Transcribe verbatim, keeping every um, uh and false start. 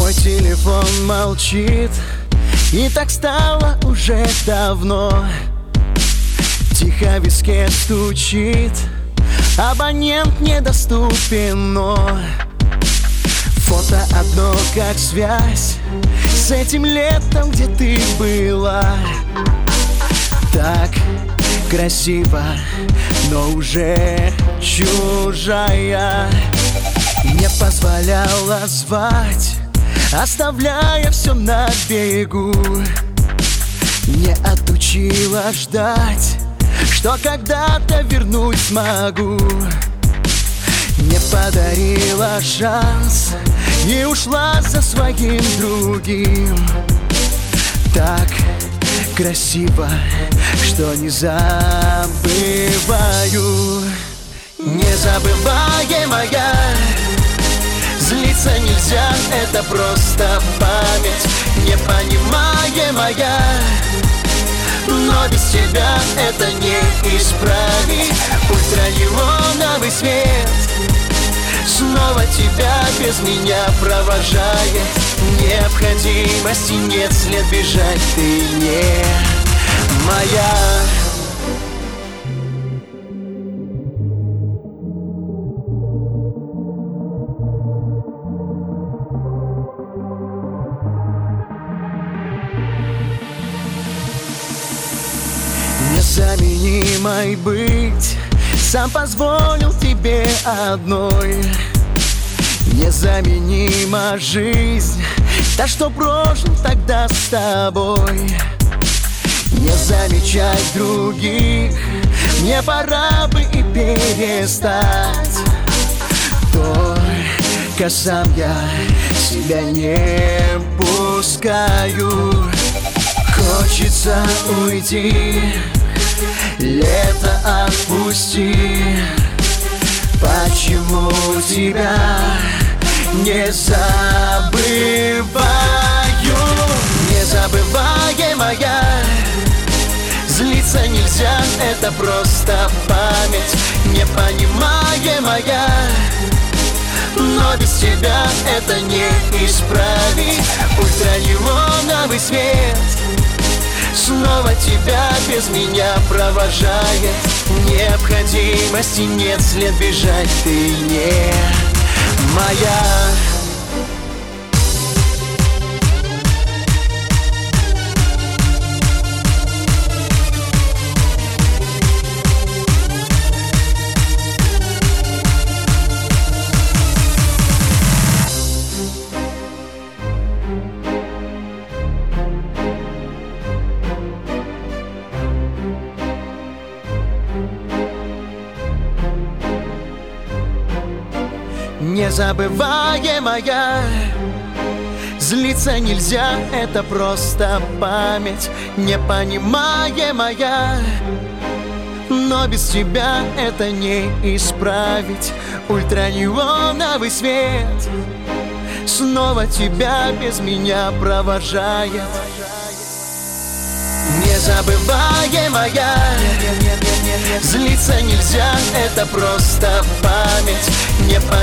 Мой телефон молчит, и так стало уже давно. Тихо в виске стучит, абонент недоступен, но фото одно как связь с этим летом, где ты была. Так красиво, но уже чужая. Не позволяла звать, оставляя все на берегу. Не отучила ждать, что когда-то вернуть смогу. Не подарила шанс и ушла за своим другим. Так красиво, что не забываю. Незабываемая, злиться нельзя, это просто память. Непонимаемая, но без тебя это не исправить. Ультранеоновый свет снова тебя без меня провожает. Необходимости нет, след бежать, ты не моя. Незаменимой быть сам позволил тебе одной. Незаменима жизнь, та, что прожил тогда с тобой. Не замечать других, мне пора бы и перестать. Только сам я себя не пускаю. Хочется уйти, лето отпусти. Почему тебя не забываю? Незабываемая, злиться нельзя, это просто память. Непонимаемая, но без тебя это не исправить. Ультранеоновый свет снова тебя без меня провожает. Необходимости нет, след бежать, ты не моя. Незабываемая, злиться нельзя, это просто память. Непонимаемая, но без тебя это не исправить. Ультранеоновый свет снова тебя без меня провожает. Незабываемая, злиться нельзя, это просто память. Непонимаемая,